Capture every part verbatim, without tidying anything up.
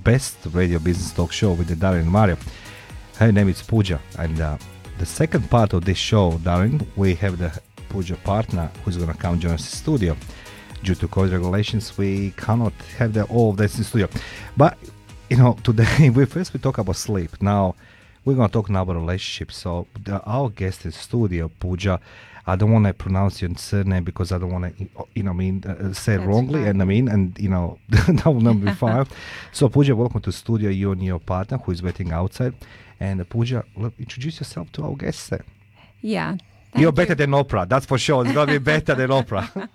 best radio business talk show with the Darren and Mario. Her name is Pooja, and uh, the second part of this show, Darren, we have the Pooja partner who's going to come join us in the studio. Due to COVID regulations, we cannot have the, all of this in the studio. But, you know, today, we first we talk about sleep. Now, we're going to talk now about relationships. So, the, our guest in the studio, Pooja, I don't want to pronounce your surname because I don't want to, you know, I mean, uh, say it wrongly, fine. and I mean, and, you know, that will not be fine. So, Pooja, welcome to the studio, you and your partner who is waiting outside. And, uh, Pooja, look, introduce yourself to our guests. Uh. Yeah. You're you. better than Oprah, that's for sure. It's going to be better than Oprah.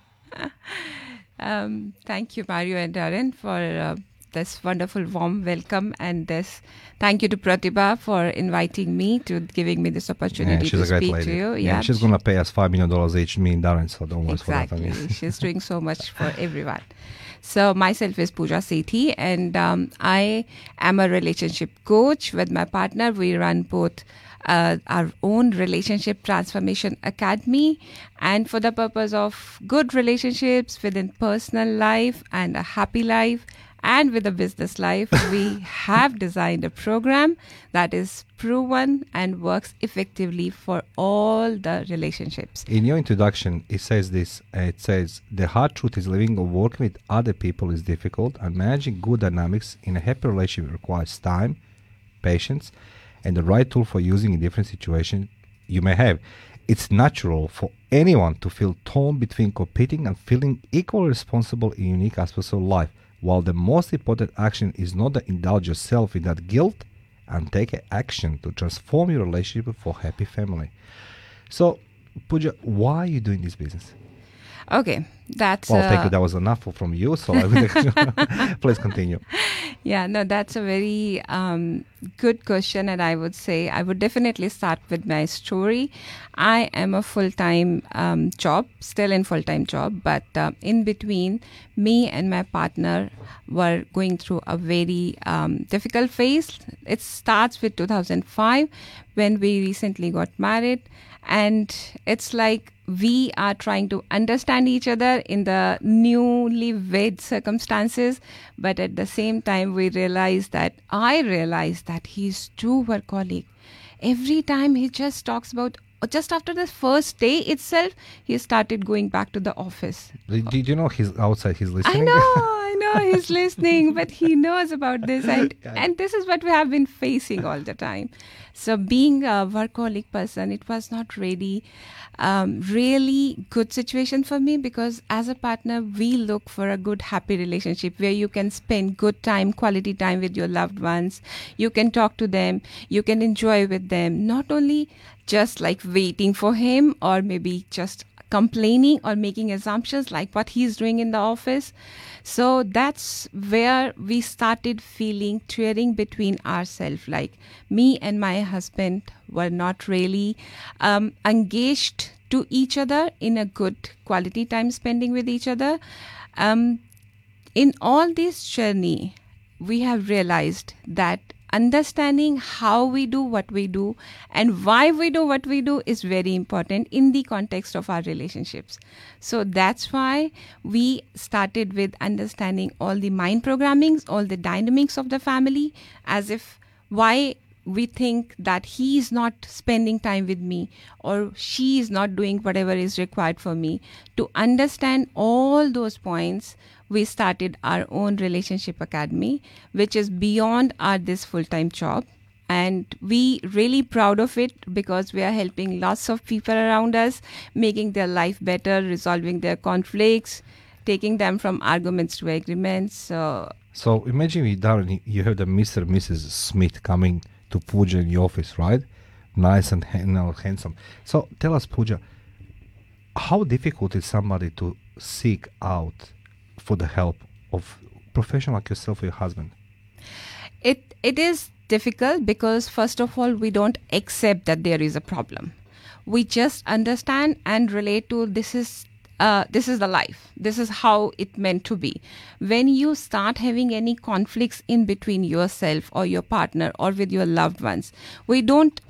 um, thank you, Mario and Darren, for uh, this wonderful warm welcome, and this thank you to Pratibha for inviting me, to giving me this opportunity Yeah, she's to a great speak lady. to you. Yeah, she's going to pay us five million dollars each, me and Darren, so don't worry Exactly. for that. She's doing so much for everyone. So myself is Pooja Sethi, and um, I am a relationship coach. With my partner, we run both uh, our own relationship transformation academy, and for the purpose of good relationships within personal life and a happy life, and with a business life, we have designed a program that is proven and works effectively for all the relationships. In your introduction, it says this, uh, it says, the hard truth is living or working with other people is difficult, and managing good dynamics in a happy relationship requires time, patience, and the right tool for using in different situations you may have. It's natural for anyone to feel torn between competing and feeling equally responsible in unique aspects of life. While the most important action is not to indulge yourself in that guilt and take action to transform your relationship for happy family. So, Pooja, why are you doing this business? Okay, that's... Well, uh, thank you. That was enough from you. So, I will please continue. Yeah, no, that's a very um, good question. And I would say I would definitely start with my story. I am a full-time um, job, still in full-time job. But uh, in between, me and my partner were going through a very um, difficult phase. It starts with two thousand five when we recently got married. And it's like we are trying to understand each other in the newly wed circumstances. But at the same time, we realize that I realized that he's too workaholic. Every time he just talks about, just after the first day itself, he started going back to the office. Did you know he's outside? He's listening? I know, I know he's listening, but he knows about this. And, Yeah. and this is what we have been facing all the time. So being a workaholic person, it was not really, um, really good situation for me, because as a partner, we look for a good, happy relationship where you can spend good time, quality time with your loved ones. You can talk to them. You can enjoy with them. Not only just like waiting for him, or maybe just complaining or making assumptions like what he's doing in the office. So that's where we started feeling tearing between ourselves. Like me and my husband were not really um, engaged to each other in a good quality time spending with each other. Um, in all this journey, we have realized that understanding how we do what we do and why we do what we do is very important in the context of our relationships. So that's why we started with understanding all the mind programmings, all the dynamics of the family, as if why we think that he is not spending time with me or she is not doing whatever is required for me. To understand all those points, we started our own relationship academy, which is beyond our this full-time job. And we really proud of it, because we are helping lots of people around us, making their life better, resolving their conflicts, taking them from arguments to agreements. So, so imagine you, Darren, you have the Mister and Missus Smith coming to Pooja in your office, right? Nice and you know, handsome. So tell us, Pooja, how difficult is somebody to seek out for the help of professional like yourself or your husband? It it is difficult because, first of all, we don't accept that there is a problem. We just understand and relate to this is uh, this is the life. This is how it meant to be. When you start having any conflicts in between yourself or your partner or with your loved ones, we don't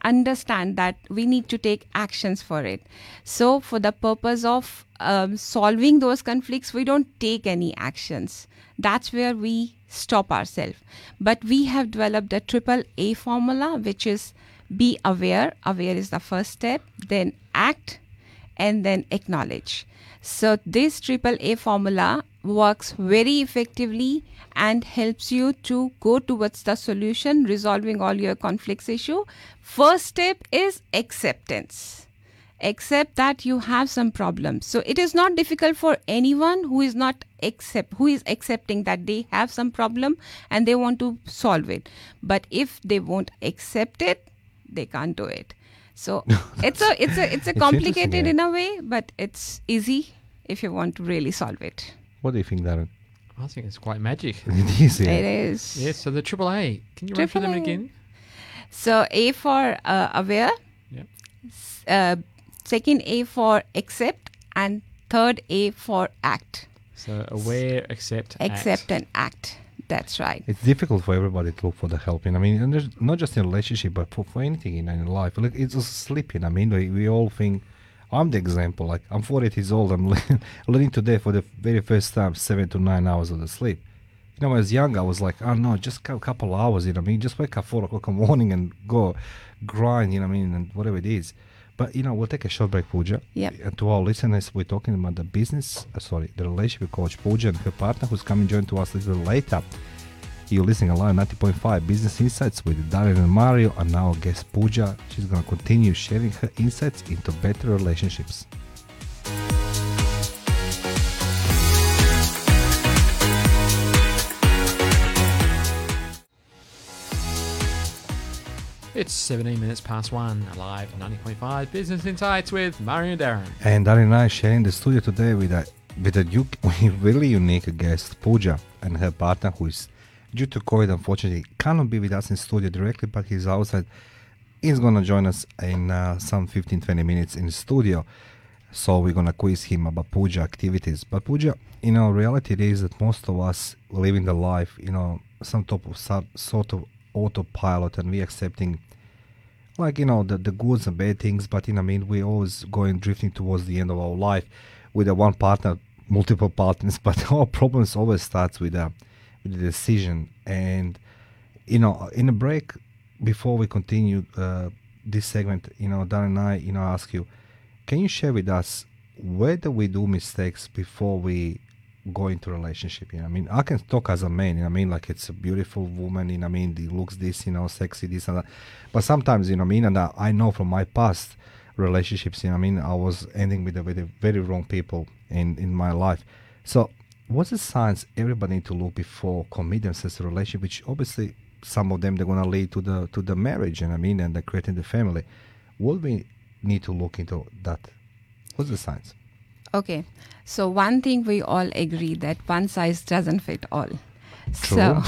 understand that we need to take actions for it. So for the purpose of um, solving those conflicts, we don't take any actions. That's where we stop ourselves. But we have developed a triple A formula, which is be aware. Aware is the first step, then act, and then acknowledge. So this triple A formula works very effectively and helps you to go towards the solution, resolving all your conflicts issue. First step is acceptance. Accept that you have some problems. So it is not difficult for anyone who is not accept who is accepting that they have some problem and they want to solve it. But if they won't accept it, they can't do it. So it's a it's a it's a It's complicated interesting, in a way, but it's easy if you want to really solve it. What do you think, Darren? I think it's quite magic. It is, yeah. It is. Yes, so the triple A. Can you run through them Triple A. again? So A for uh, aware, Yep. s- uh, second A for accept, and third A for act. So aware, accept, Accept act. and act. That's right. It's difficult for everybody to look for the help. You know, I mean, and there's not just in a relationship, but for, for anything in, in life. Like, it's just sleeping. I mean, we, we all think, I'm the example. Like, I'm forty-eight years old. I'm learning today for the very first time seven to nine hours of the sleep. You know, when I was young, I was like, oh no, just a couple hours. You know, what I mean, just wake up four o'clock in the morning and go grind. You know, what I mean, and whatever it is. But you know, we'll take a short break, Pooja. Yep. And to our listeners, we're talking about the business. Uh, sorry, the relationship coach Pooja and her partner, who's coming join to us a little later. You're listening alive ninety point five Business Insights with Darren and Mario, and our guest Pooja. She's going to continue sharing her insights into better relationships. It's seventeen minutes past one, live ninety point five Business Insights with Mario and Darren. And Darren and I sharing the studio today with a with a u- really unique guest, Pooja, and her partner, who is due to COVID, unfortunately, cannot be with us in studio directly, but he's outside. He's going to join us in uh, some fifteen to twenty minutes in the studio. So we're going to quiz him about Pooja activities. But Pooja, you know, reality it is that most of us living the life, you know, some type of sort sort of autopilot, and we accepting, like, you know, the, the goods and bad things. But, you know, I mean, we're always going drifting towards the end of our life with a one partner, multiple partners. But our problems always starts with a the decision. And you know, in a break before we continue uh, this segment, you know, Dan and I, you know, ask you, can you share with us where do we do mistakes before we go into a relationship? You know, I mean, I can talk as a man, you know, I mean, like, it's a beautiful woman, you know, I mean, the looks this, you know, sexy this and that, but sometimes, you know, I mean, and I, I know from my past relationships, you know, I mean, I was ending with the, with the very wrong people in in my life. So what's the signs everybody need to look before commit themselves to a relationship, which obviously some of them they're gonna lead to the to the marriage, and I mean, and they're creating the family. What we need to look into that? What's the signs? Okay. So one thing we all agree that one size doesn't fit all. True. So,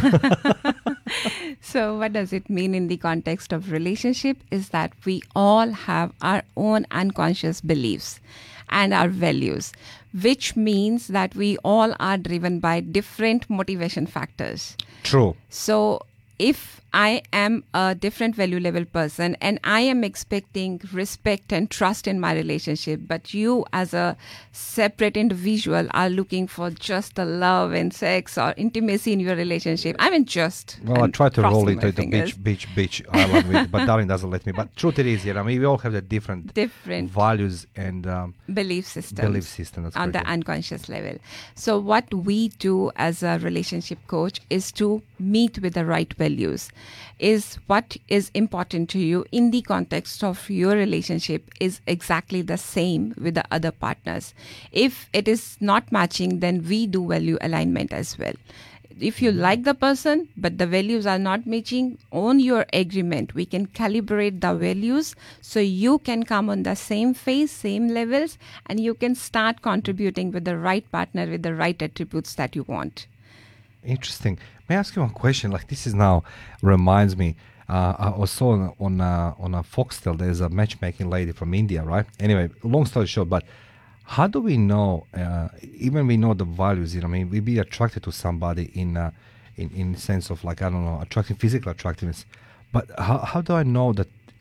so what does it mean in the context of relationship is that we all have our own unconscious beliefs and our values, which means that we all are driven by different motivation factors. True. So if I am a different value level person and I am expecting respect and trust in my relationship, but you as a separate individual are looking for just the love and sex or intimacy in your relationship. I mean, just. Well, I I'm try to roll crossing into my the fingers. beach, beach, beach island, with, but Darren doesn't let me. But truth it is, yeah, I mean, we all have the different, Different values and um, belief systems. belief system. That's On the correct, yeah. unconscious level. So what we do as a relationship coach is to meet with the right values. Is what is important to you in the context of your relationship is exactly the same with the other partners. If it is not matching, then we do value alignment as well. If you like the person, but the values are not matching, on your agreement, we can calibrate the values so you can come on the same phase, same levels, and you can start contributing with the right partner with the right attributes that you want. Interesting. May I ask you one question? Like, this is now reminds me. Uh, I was saw on on, uh, on a Foxtel. There's a matchmaking lady from India, right? Anyway, long story short, but how do we know? Uh, even we know the values. You know, I mean, we be attracted to somebody in uh, in in sense of, like, I don't know, attracting physical attractiveness. But how how do I know that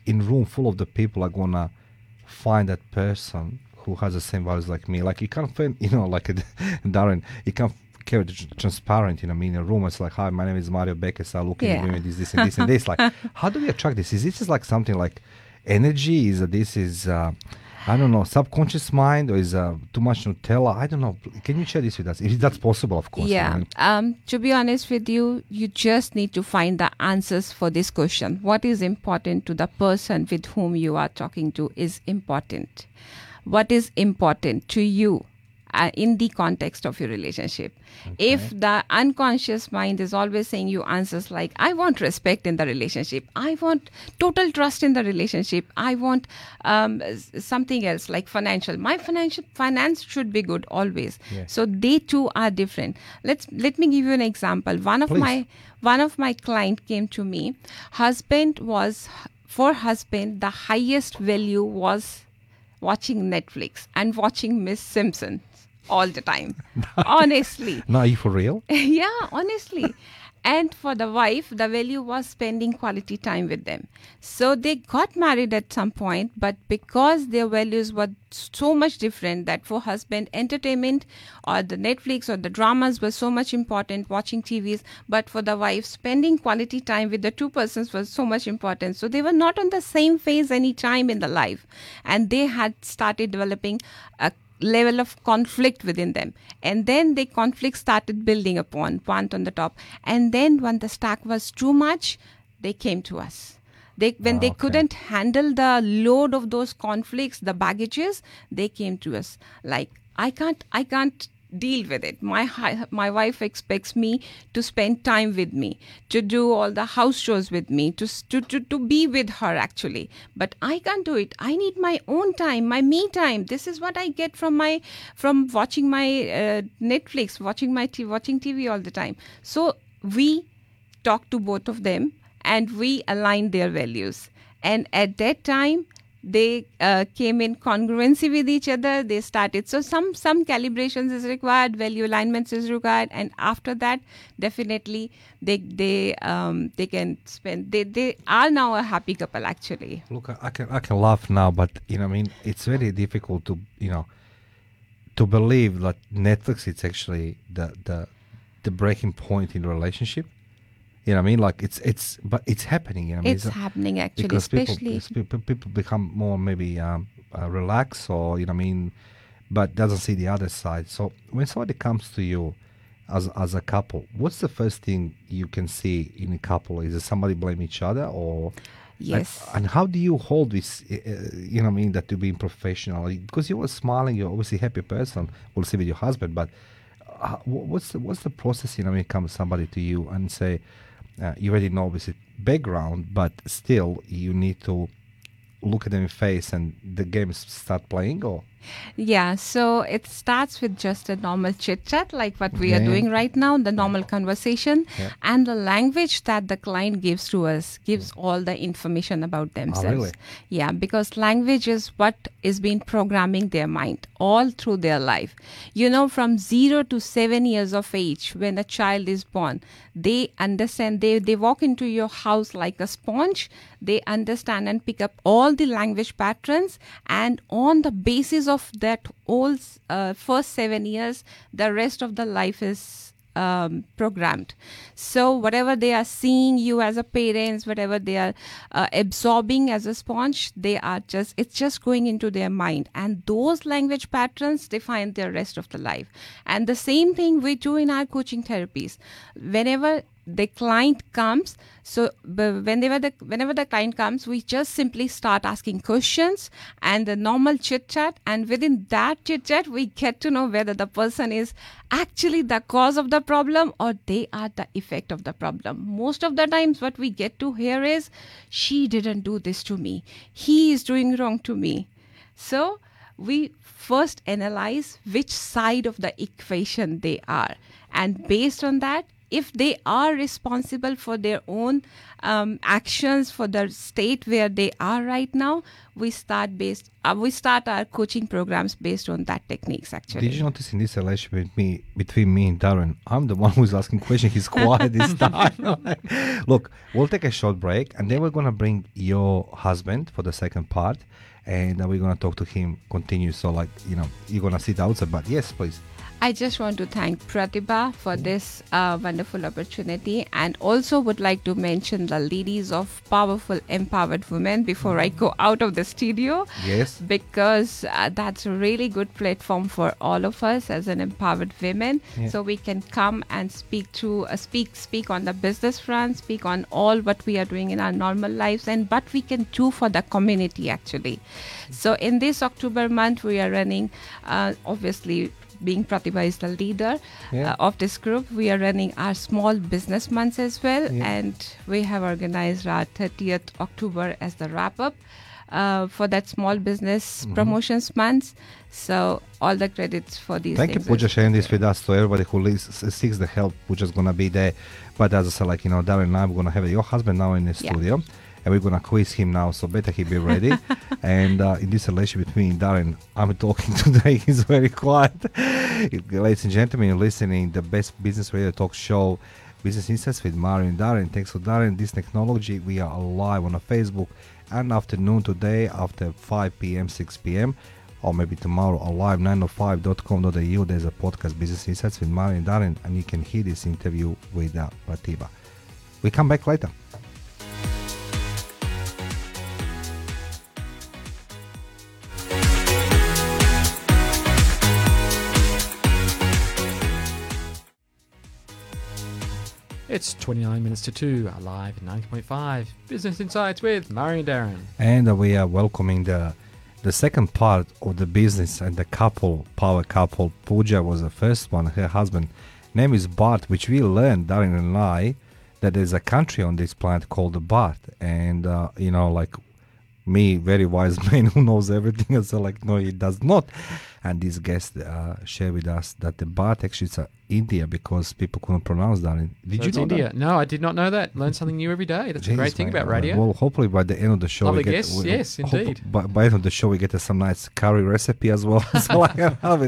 in room full of the people are gonna find that person who has the same values like me. Like you can't find, you know, like a, Darren, you can't carry the tr- transparent, you know, I mean, in a room. It's like, hi, my name is Mario Becker. So looking Yeah. at me, this, this, and this, and this. Like, how do we attract this? Is this just like something like energy? Is that this is, uh, I don't know, subconscious mind, or is uh, too much Nutella? I don't know. Can you share this with us? If that's possible, of course. I Yeah. mean. Um, to be honest with you, you just need to find the answers for this question. What is important to the person with whom you are talking to is important. What is important to you uh, in the context of your relationship? Okay. If the unconscious mind is always saying you answers like, I want respect in the relationship, I want total trust in the relationship, I want um, s- something else like financial. My financial finance should be good always. Yes. So they too are different. Let's let me give you an example. One of Please. my one of my client came to me. Husband was for husband the highest value was watching Netflix and watching Miss Simpson all the time. Honestly. No, are you for real? Yeah, honestly. And for the wife, the value was spending quality time with them. So they got married at some point, but because their values were so much different that for husband, entertainment or the Netflix or the dramas were so much important, watching T Vs, but for the wife, spending quality time with the two persons was so much important. So they were not on the same phase any time in the life. And they had started developing a level of conflict within them, and then the conflict started building upon one on the top, and then when the stack was too much, they came to us. They when Ah, they okay. couldn't handle the load of those conflicts, the baggages, they came to us like, I can't I can't deal with it. My hi- my wife expects me to spend time with me, to do all the house chores with me, to, s- to to to be with her actually. But I can't do it. I need my own time, my me time. This is what I get from my from watching my uh, Netflix, watching my t- watching T V all the time. So we talked to both of them and we aligned their values. And at that time, they uh, came in congruency with each other. They started. So some some calibrations is required, value alignments is required, and after that, definitely they they um they can spend. They they are now a happy couple actually. Look, I, I can I can laugh now, but you know, I mean, it's very difficult to you know to believe that Netflix is actually the the the breaking point in the relationship. You know what I mean? Like it's it's but it's happening. You know what I mean? It's happening actually, because people, especially. it's people people become more maybe um, uh, relaxed, or you know what I mean, but doesn't see the other side. So when somebody comes to you as as a couple, what's the first thing you can see in a couple? Is it somebody blame each other, or Yes. and, and how do you hold this? Uh, you know what I mean, that to being professional, because you were smiling, you're obviously a happy person. We'll see with your husband, but uh, wh- what's the, what's the process? You know, when it comes somebody to you and say. Uh, you already know obviously background, but still you need to look at them in face and the games start playing, or Yeah, so it starts with just a normal chit chat like what we are Yeah. doing right now, the normal conversation, Yeah. and the language that the client gives to us gives all the information about themselves. really? Yeah, because language is what is been programming their mind all through their life. You know, from zero to seven years of age, when a child is born, they understand, they, they walk into your house like a sponge, they understand and pick up all the language patterns, and on the basis of that all uh, first seven years, the rest of the life is um, programmed. So whatever they are seeing you as a parents, whatever they are uh, absorbing as a sponge, they are just, it's just going into their mind, and those language patterns define their rest of the life. And the same thing we do in our coaching therapies. Whenever the client comes, so b- whenever the whenever the client comes, we just simply start asking questions and the normal chit chat, and within that chit chat we get to know whether the person is actually the cause of the problem or they are the effect of the problem. Most of the times what we get to hear is, she didn't do this to me, he is doing wrong to me. So we first analyze which side of the equation they are, and based on that if they are responsible for their own um, actions, for the state where they are right now, we start based uh, we start our coaching programs based on that techniques actually. Did you notice in this relationship with me, between me and Darren, I'm the one who's asking questions. He's quiet this time. Look, we'll take a short break, and then we're going to bring your husband for the second part, and uh, we're going to talk to him, continue. So, like, you know, you're going to sit outside, but yes, please. I just want to thank Pratibha for this uh, wonderful opportunity, and also would like to mention the ladies of Powerful Empowered Women before I go out of the studio. Yes. Because uh, that's a really good platform for all of us as an empowered women. Yeah. So we can come and speak to uh, speak speak on the business front, speak on all what we are doing in our normal lives, and what we can do for the community actually. So in this October month, we are running, uh, obviously, being Pratibha is the leader Yeah. uh, of this group, we are running our small business months as well. Yeah. And we have organized our thirtieth October as the wrap up uh, for that small business Mhm. promotions months. So all the credits for these Thank you, things. Pooja, is- sharing this with us. To everybody who lis- seeks the help, Pooja's going to be there. But as I said, like, you know, Darren and I, we're going to have your husband now in the Yeah. studio. And we're going to quiz him now, so better he be ready. And uh, in this relationship between Darren, I'm talking today, he's very quiet. Ladies and gentlemen, you're listening the best business radio talk show, Business Insights with Mario and Darren. Thanks for Darren. This technology, we are live on a Facebook and afternoon today after five p.m., six p.m. or maybe tomorrow or live nine oh five dot com dot a u. There's a podcast, Business Insights with Mario and Darren, and you can hear this interview with uh, Pratibha. We come back later. It's twenty-nine minutes to two, live at ninety point five. Business Insights with Mario and Darren. And uh, we are welcoming the the second part of the business and the couple, power couple. Pooja was the first one, her husband. Name is Bart, which we learned, Darren and I, that there's a country on this planet called Bart. And, uh, you know, like me, very wise man who knows everything, and so like, no, it does not. And this guest uh, shared with us that the Bart actually is uh, India because people couldn't pronounce that. Did So you it's know India? that? No, I did not know that. Learn something new every day. That's a great Jeez, thing man. about Uh, radio. Well, hopefully by the end of the show, Lovely we get guests, we- yes, hope- indeed. By, by the end of the show, we get uh, some nice curry recipe as well. So like, have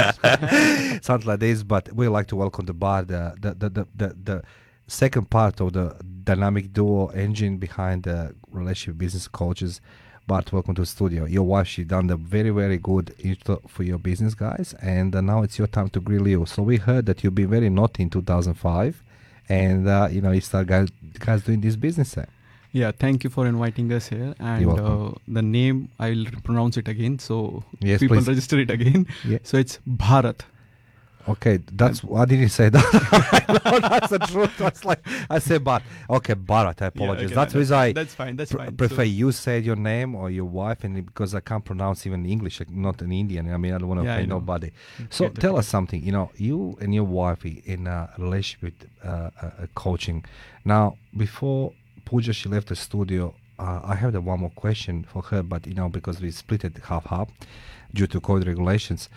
it. Something like this. But we like to welcome the bar, the the, the the the the second part of the dynamic duo engine behind the relationship business coaches. Bart, welcome to the studio. Your wife, she done the very, very good intro for your business, guys. And uh, now it's your time to grill you. So we heard that you've been very naughty in two thousand five. And, uh, you know, you start guys, guys doing this business. Eh? Yeah, thank you for inviting us here. And You're uh, welcome. the name, I'll pronounce it again. So Yes, people please. register it again. Yeah. So it's Bharat. Okay, that's why did you say that? No, that's the truth. That's like I said, but okay, Bharat. I apologize. Yeah, okay, that's the reason I That's fine. That's pr- fine. prefer So- you said your name or your wife, and because I can't pronounce even English, like, not an Indian. I mean, I don't want to Yeah, I offend know. nobody. So Get the tell us point. something. You know, you and your wife in a relationship with uh, uh, uh, coaching. Now, before Pooja she left the studio, uh, I have the one more question for her, but you know, because we split it half half due to code regulations.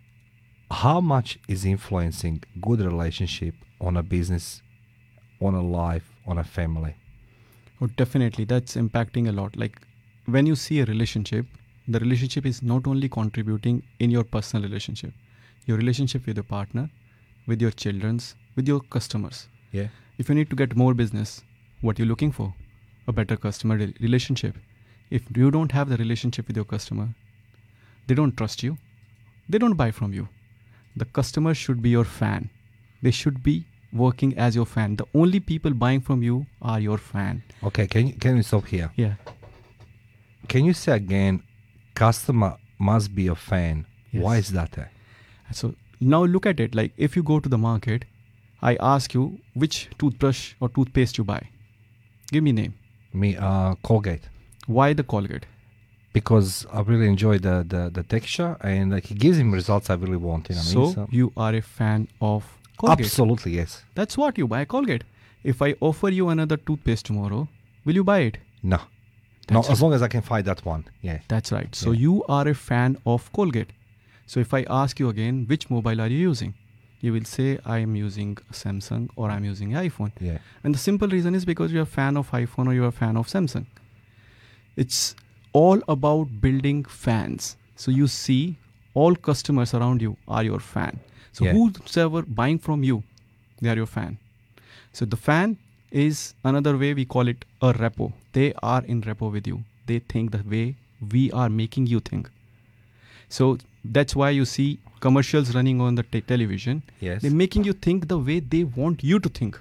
How much is influencing good relationship on a business, on a life, on a family? Oh, definitely. That's impacting a lot. Like when you see a relationship, the relationship is not only contributing in your personal relationship, your relationship with your partner, with your children's, with your customers. Yeah. If you need to get more business, what you're looking for? A better customer re- relationship. If you don't have the relationship with your customer, they don't trust you. They don't buy from you. The customer should be your fan. They should be working as your fan. The only people buying from you are your fan. Okay, can you, can we stop here? Yeah. Can you say again, customer must be a fan? Yes. Why is that? eh? So now look at it. Like if you go to the market, I ask you which toothbrush or toothpaste you buy. Give me name. Me, uh, Colgate. Why the Colgate? Because I really enjoy the, the, the texture and like it gives him results I really want. You know what I mean? So you are a fan of Colgate. Absolutely, yes. That's what you buy Colgate. If I offer you another toothpaste tomorrow, will you buy it? No. No, That's as it. long as I can find that one. Yeah. That's right. So Yeah. you are a fan of Colgate. So if I ask you again, which mobile are you using? you will say, I am using Samsung or I'm using iPhone. Yeah. And the simple reason is because you're a fan of iPhone or you're a fan of Samsung. It's all about building fans. So you see all customers around you are your fan. So Yeah. whosoever buying from you, they are your fan. So the fan is another way we call it a repo. They are in repo with you. They think the way we are making you think. So that's why you see commercials running on the te- television. Yes. They're making you think the way they want you to think.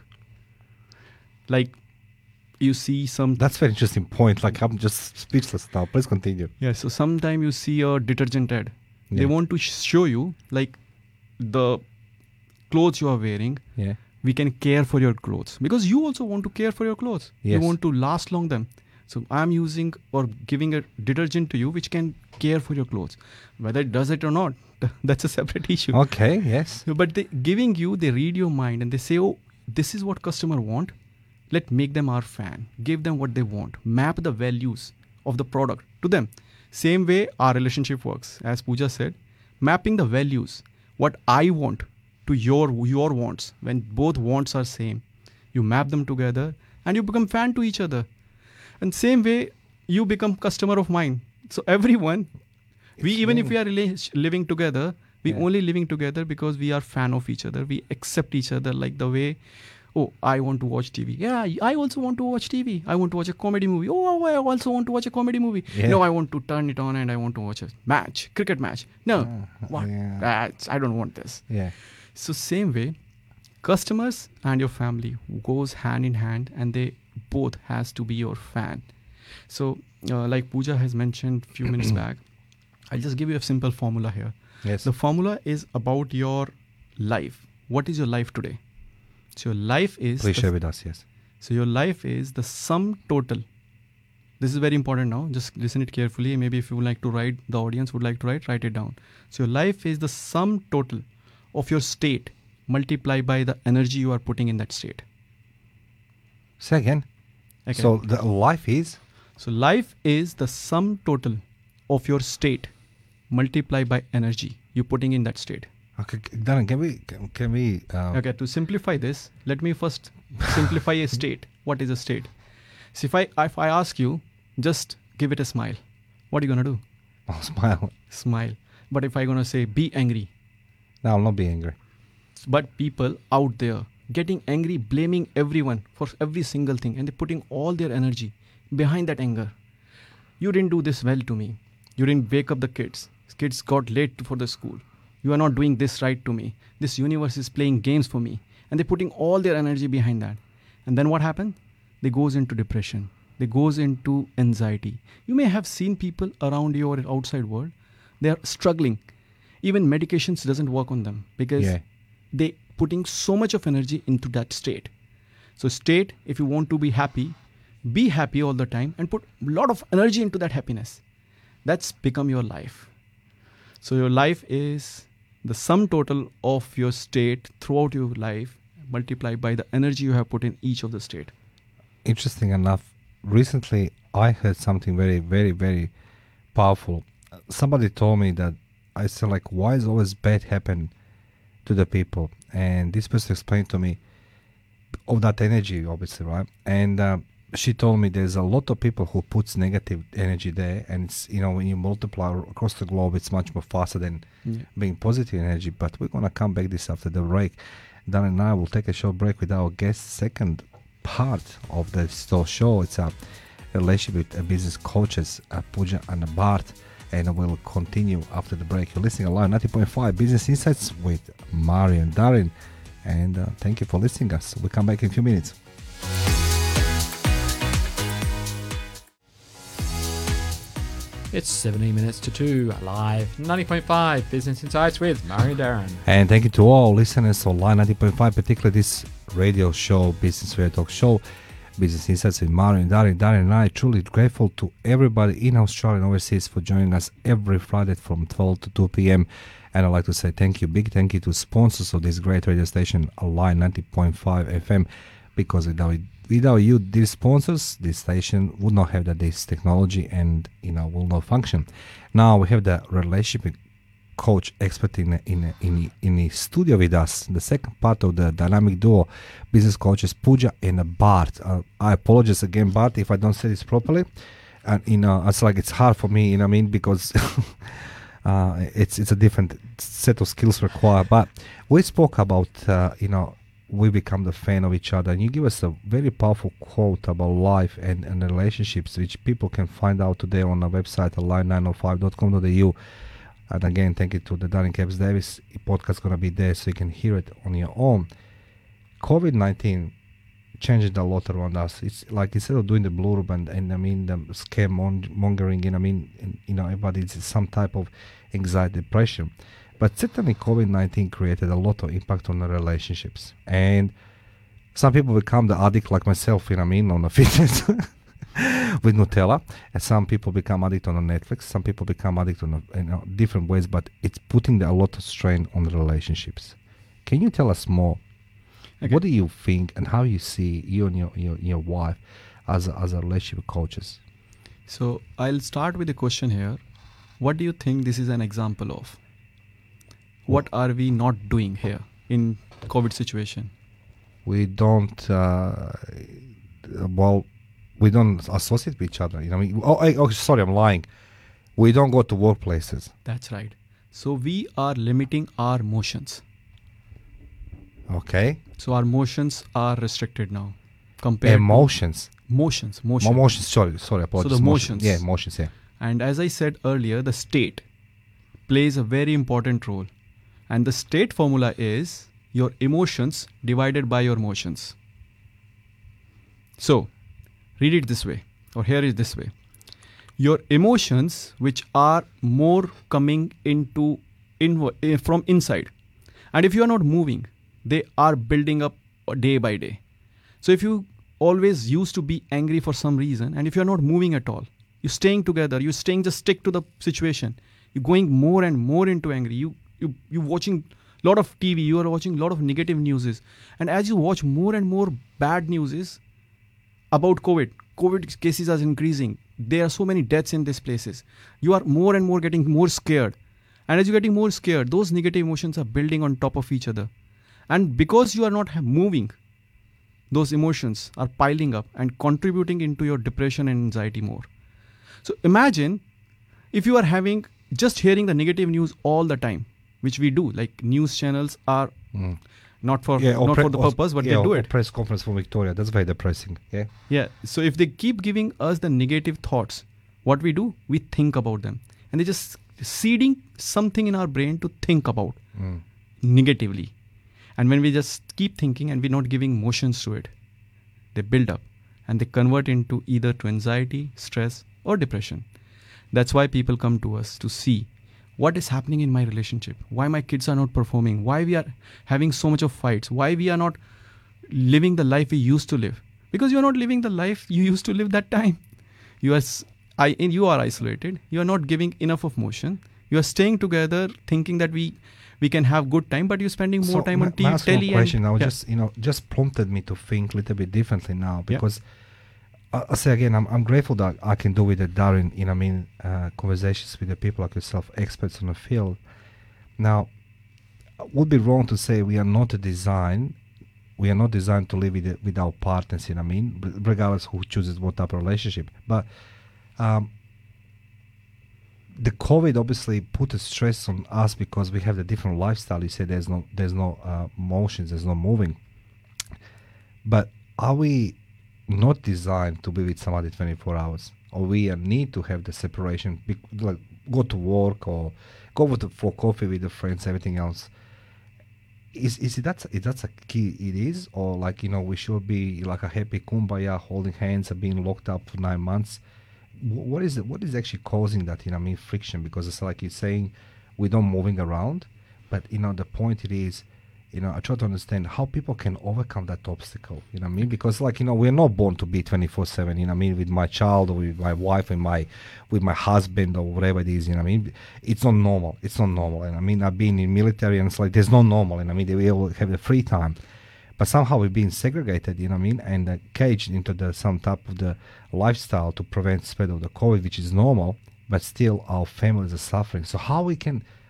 Like you see some... That's a very interesting point. Like, I'm just speechless now. Please continue. Yeah, so sometime you see a detergent ad. They Yeah. want to sh- show you like the clothes you are wearing. Yeah. We can care for your clothes because you also want to care for your clothes. Yes. You want to last long them. So I'm using or giving a detergent to you which can care for your clothes. Whether it does it or not, that's a separate issue. Okay. Yes. But they giving you, they read your mind and they say, oh, this is what customer want. Let's make them our fan. Give them what they want. Map the values of the product to them. Same way our relationship works. As Pooja said, mapping the values, what I want to your your wants. When both wants are same, you map them together and you become fan to each other. And same way, you become customer of mine. So everyone, we even if we are rela- living together, we Yeah. only living together because we are fan of each other. We accept each other like the way, oh, I want to watch T V. Yeah, I also want to watch T V. I want to watch a comedy movie. Oh, I also want to watch a comedy movie. Yeah. No, I want to turn it on and I want to watch a match, cricket match. No, Ah, what? yeah. That's, I don't want this. Yeah. So same way, customers and your family goes hand in hand and they both has to be your fan. So uh, like Pooja has mentioned few minutes back, I'll just give you a simple formula here. Yes. The formula is about your life. What is your life today? So your life is Please the- share with us. Yes. so your life is the sum total. This is very important now. Just listen it carefully. Maybe if you would like to write, the audience would like to write, write it down. So your life is the sum total of your state multiplied by the energy you are putting in that state. Say again. Okay. So the life is. So life is the sum total of your state multiplied by energy you're putting in that state. Okay, Darren, can we can, can we? Uh, Okay, to simplify this, let me first simplify a state. What is a state? So if I if I ask you, just give it a smile. What are you gonna do? I'll smile. Smile. But if I gonna say be angry, No, I'll not be angry. but people out there getting angry, blaming everyone for every single thing, and they're putting all their energy behind that anger. You didn't do this well to me. You didn't wake up the kids. Kids got late for the school. You are not doing this right to me. This universe is playing games for me. And they're putting all their energy behind that. And then what happened? They goes into depression. They goes into anxiety. You may have seen people around you or outside world. They are struggling. Even medications doesn't work on them because Yeah. they putting so much of energy into that state. So state, if you want to be happy, be happy all the time and put a lot of energy into that happiness. That's become your life. So your life is the sum total of your state throughout your life multiplied by the energy you have put in each of the state. Interesting enough, recently I heard something very, very, very powerful. Somebody told me that I said, like, why is always bad happen to the people? And this person explained to me of that energy, obviously, right? And uh, she told me there's a lot of people who puts negative energy there, and it's, you know, when you multiply across the globe, it's much more faster than Yeah. being positive energy. But we're gonna come back this after the break. Dan and I will take a short break with our guest. Second part of the store show, it's a relationship with uh, business coaches, uh, Pooja and Bart, and we'll continue after the break. You're listening live ninety point five Business Insights with Mario and Darren, and uh, thank you for listening us. We'll come back in a few minutes. It's seventeen minutes to two, live ninety point five Business Insights with Mario Darren. And thank you to all listeners on Line ninety point five, particularly this radio show, Business Radio Talk Show, Business Insights with Mario and Darren. Darren and I are truly grateful to everybody in Australia and overseas for joining us every Friday from twelve to two p.m. And I'd like to say thank you, big thank you to sponsors of this great radio station, Line ninety point five F M, because without, without you, these sponsors, this station would not have that this technology and, you know, will not function. Now we have the relationship coach expert in a, in a, in a, in the studio with us. The second part of the dynamic duo business coaches Pooja and Bart. Uh, I apologize again, Bart, if I don't say this properly. And you know, it's like it's hard for me. You know what I mean? Because uh, it's it's a different set of skills required. But we spoke about uh, you know. we become the fan of each other, and you give us a very powerful quote about life and, and relationships, which people can find out today on our website align nine oh five dot com dot a u. And again, thank you to the Darren Caps Davis podcast, gonna be there so you can hear it on your own. COVID nineteen changed a lot around us. It's like instead of doing the blurb and, and I mean the scare mongering, and I mean and, you know everybody's some type of anxiety, depression. But certainly COVID nineteen created a lot of impact on the relationships. And some people become the addict like myself, you know what I mean, on the fitness with Nutella. And some people become addict on the Netflix. Some people become addict on the, you know, different ways, but it's putting the, a lot of strain on the relationships. Can you tell us more? Okay. What do you think and how you see you and your, your, your wife as a, as a relationship coaches? So I'll start with the question here. What do you think this is an example of? What are we not doing here in COVID situation? We don't, uh, well, we don't associate with each other. You know, I mean, oh, I, oh, sorry, I'm lying. We don't go to workplaces. That's right. So we are limiting our motions. Okay. So our motions are restricted now. Compared Emotions. To motions. Motions. Motions. Sorry, sorry. Apologies. So the motions. Yeah, motions. Yeah. And as I said earlier, the state plays a very important role. And the state formula is your emotions divided by your motions. So, read it this way, or hear it this way. Your emotions, which are more coming into inv- uh, from inside, and if you are not moving, they are building up day by day. So, if you always used to be angry for some reason, and if you are not moving at all, you're staying together, you're staying just stick to the situation, you're going more and more into angry. You You, you're watching a lot of T V, you are watching a lot of negative news. And as you watch more and more bad news about COVID, COVID cases are increasing. There are so many deaths in these places. You are more and more getting more scared. And as you're getting more scared, those negative emotions are building on top of each other. And because you are not moving, those emotions are piling up and contributing into your depression and anxiety more. So imagine if you are having just hearing the negative news all the time, which we do, like news channels are mm. not for yeah, not pre- for the purpose, but yeah, they do or it. Press conference from Victoria, that's very depressing. Yeah. Yeah. So if they keep giving us the negative thoughts, what we do, we think about them, and they just seeding something in our brain to think about mm. negatively. And when we just keep thinking and we're not giving motions to it, they build up and they convert into either to anxiety, stress, or depression. That's why people come to us to see what is happening in my relationship, why my kids are not performing, why we are having so much of fights, why we are not living the life we used to live. Because you are not living the life you used to live that time. You are, I, you are isolated. You are not giving enough of motion. You are staying together thinking that we we can have good time, but you're spending more so time on T V, telly. Question now, yeah. just you know, just prompted me to think a little bit differently now because. Yeah. I say again, I'm I'm grateful that I can do with the Darren, you know, I mean, uh, conversations with the people like yourself, experts in the field. Now, it would be wrong to say we are not designed, we are not designed to live with it, with our partners, you know, I mean, regardless who chooses what type of relationship. But um, the COVID obviously put a stress on us because we have the different lifestyle. You say there's no there's no uh, motions, there's no moving. But are we not designed to be with somebody twenty-four hours, or we need to have the separation, be, like go to work or go with the, for coffee with the friends, everything else? Is is it that's is that's a key? It is, or like you know we should be like a happy kumbaya, holding hands and being locked up for nine months. W- what is it? What is actually causing that? You know, I mean, friction, because it's like you're saying we don't moving around, but you know the point it is. You know, I try to understand how people can overcome that obstacle, you know what I mean? Because, like, you know, we're not born to be twenty-four seven, you know what I mean, with my child or with my wife and my, with my husband or whatever it is, you know what I mean? It's not normal. It's not normal. And I mean, I've been in military and it's like, there's no normal, and I mean, they all have the free time. But somehow we're being segregated, you know what I mean, and uh, caged into the some type of the lifestyle to prevent spread of the COVID, which is normal, but still our families are suffering. So how we can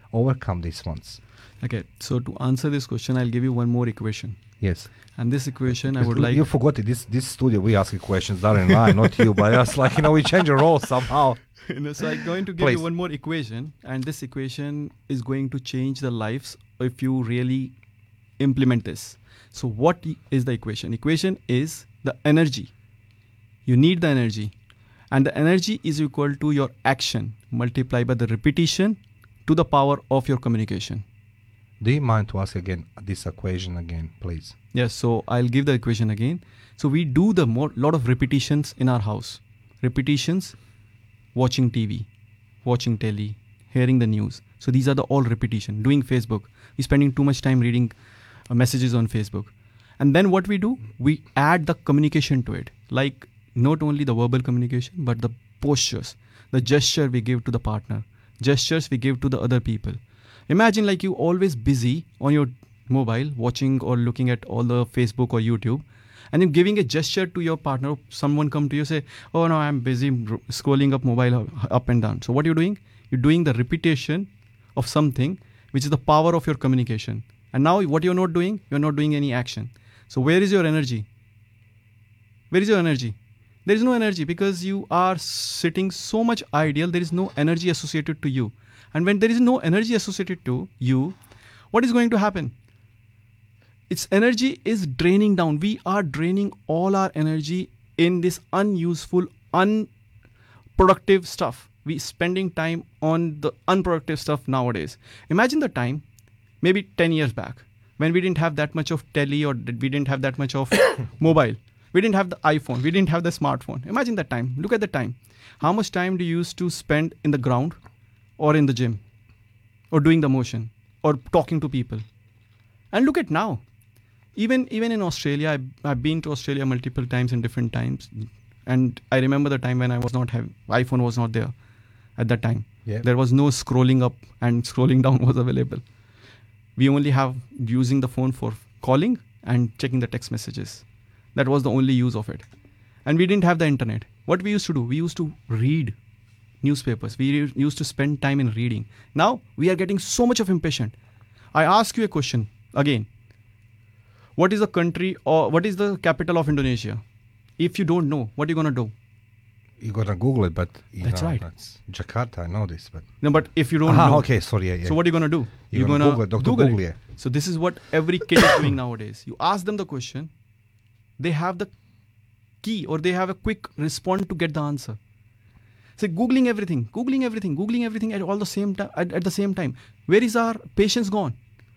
overcome these ones? Okay, so to answer this question, I'll give you one more equation. Yes. And this equation, I Because would you- like... You forgot it. This this studio, we ask you questions, Darren and I, not you. But us, like, you know, we change the role somehow. You know, so I'm going to give Please. you one more equation, and this equation is going to change the lives if you really implement this. So what i- is the equation? Equation is the energy. You need the energy, and the energy is equal to your action multiplied by the repetition to the power of your communication. Do you mind to ask again this equation again, please? Yes, so I'll give the equation again. So we do the more lot of repetitions in our house. Repetitions, watching T V, watching telly, hearing the news. So these are the all repetition. Doing Facebook, we're spending too much time reading uh, messages on Facebook. And then what we do, we add the communication to it. Like not only the verbal communication, but the postures, the gesture we give to the partner, gestures we give to the other people. Imagine like you always busy on your mobile watching or looking at all the Facebook or YouTube, and you're giving a gesture to your partner. Someone come to you say, oh no, I'm busy r- scrolling up mobile uh, up and down. So what you're doing, you're doing the repetition of something which is the power of your communication. And now what you're not doing, you're not doing any action. So where is your energy? Where is your energy? There is no energy because you are sitting so much ideal. There is no energy associated to you. And when there is no energy associated to you, what is going to happen? Its energy is draining down. We are draining all our energy in this unuseful, unproductive stuff. We spending time on the unproductive stuff nowadays. Imagine the time, maybe ten years back, when we didn't have that much of telly or we didn't have that much of mobile. We didn't have the iPhone. We didn't have the smartphone. Imagine that time. Look at the time. How much time do you used to spend in the ground or in the gym or doing the motion or talking to people? And look at now. Even even in Australia, I've, I've been to Australia multiple times in different times. And I remember the time when I was not having, iPhone was not there at that time. Yeah. There was no scrolling up and scrolling down was available. We only have using the phone for calling and checking the text messages. That was the only use of it. And we didn't have the internet. What we used to do, we used to read newspapers. We re- used to spend time in reading. Now we are getting so much of impatient. I ask you a question again. What is the country or what is the capital of Indonesia? If you don't know, what are you going to do? You're going to Google it, but you That's know, right. That's Jakarta, I know this, but... No, but if you don't Ah, know, okay, sorry, yeah, yeah. so what are you going to do? You're gonna Google it, Doctor Google Google, it. yeah. So this is what every kid is doing nowadays. You ask them the question, they have the key or they have a quick response to get the answer. So Googling everything, Googling everything, Googling everything at all the same time. At, at the same time, where is our patience gone?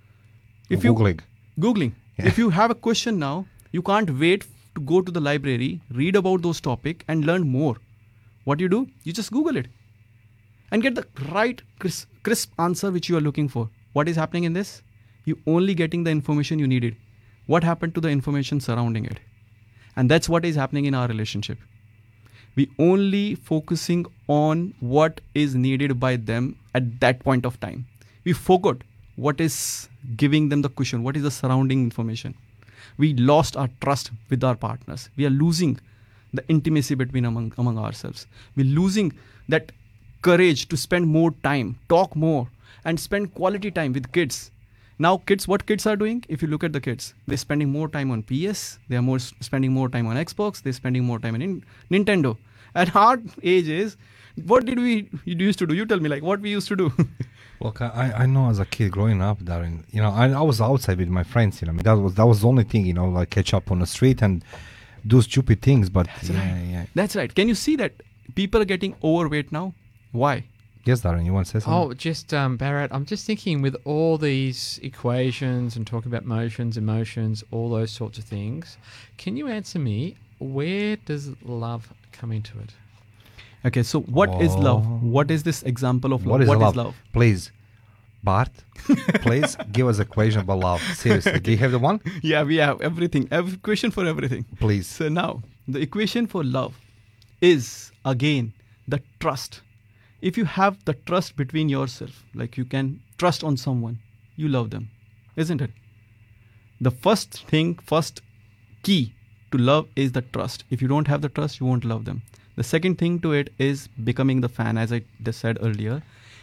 If you Googling. Googling. Yeah. If you have a question now, you can't wait to go to the library, read about those topics and learn more. What you do? You just Google it and get the right crisp, crisp answer which you are looking for. What is happening in this? You only getting the information you needed. What happened to the information surrounding it? And that's what is happening in our relationship. We only focusing on what is needed by them at that point of time. We forgot what is giving them the cushion, what is the surrounding information. We lost our trust with our partners. We are losing the intimacy between among, among ourselves. We're losing that courage to spend more time, talk more, and spend quality time with kids. Now kids, what kids are doing? If you look at the kids, they're spending more time on P S, they're more spending more time on Xbox, they're spending more time on in, Nintendo. At our ages, what did we used to do? You tell me, like what we used to do. Look, I, I know as a kid growing up, Darren, you know, I, I was outside with my friends, you know, I mean, that was that was the only thing, you know, like catch up on the street and do stupid things, but That's yeah, right. yeah. That's right. Can you see that people are getting overweight now? Why? Yes, Darren, you want to say something? Oh, just um, Bharat, I'm just thinking with all these equations and talking about motions, emotions, all those sorts of things, can you answer me, where does love come into it? Okay, so what is Oh. love? What is this example of love? What is what love? is love? Please, Bart, please give us a equation about love. Seriously, do you have the one? Yeah, we have everything. Every equation for everything. Please. So now, the equation for love is, again, the trust. If you have the trust between yourself, like you can trust on someone, you love them, isn't it? The first thing, first key to love is the trust. If you don't have the trust, you won't love them. The second thing to it is becoming the fan, as I just said earlier.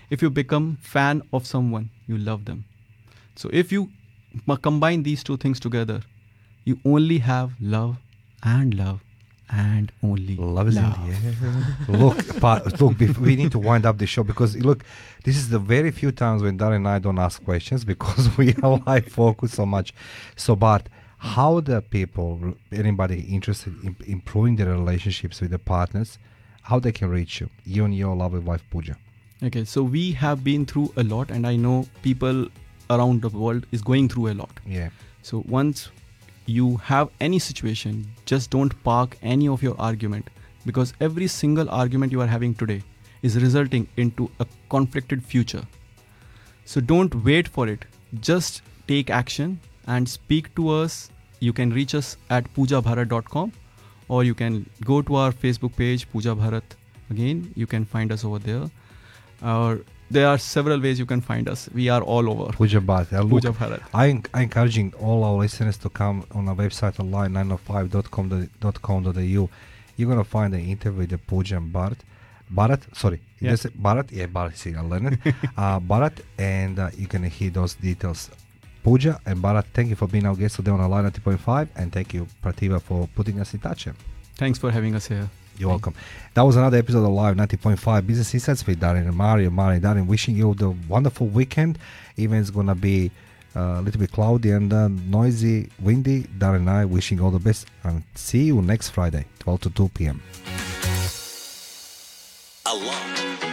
If you become fan of someone, you love them. So if you m- combine these two things together, you only have love and love and only Love is in the air. Look, pa, look, bef- we need to wind up the show because look, this is the very few times when Darren and I don't ask questions because we are like focused so much. So, but how the people, anybody interested in improving their relationships with the partners, how they can reach you, you and your lovely wife Pooja? Okay, so we have been through a lot, and I know people around the world is going through a lot. Yeah. So once you have any situation, just don't park any of your argument, because every single argument you are having today is resulting into a conflicted future. So don't wait for it. Just take action and speak to us. You can reach us at pooja bharat dot com, or you can go to our Facebook page, Pooja Bharat. Again, you can find us over there. Or there are several ways you can find us. We are all over. Pooja Bharat. Uh, look, Pooja Bharat. I en- I encouraging all our listeners to come on our website online nine oh five dot com dot com dot a u. You're gonna find an interview with the Pooja and Bharat. Bharat, sorry, Yeah. yes, Bharat, yeah, Bharat. See, I learned it. uh, Bharat, and uh, you can hear those details. Pooja and Bharat, thank you for being our guest today on Align ninety point five, and thank you, Prativa, for putting us in touch. Thanks for having us here. You're welcome. That was another episode of Live ninety point five Business Insights with Darren and Mario. Mario and Darren wishing you the wonderful weekend. Even it's going to be uh, a little bit cloudy and uh, noisy, windy. Darren and I wishing all the best, and see you next Friday, twelve to two p.m. Align.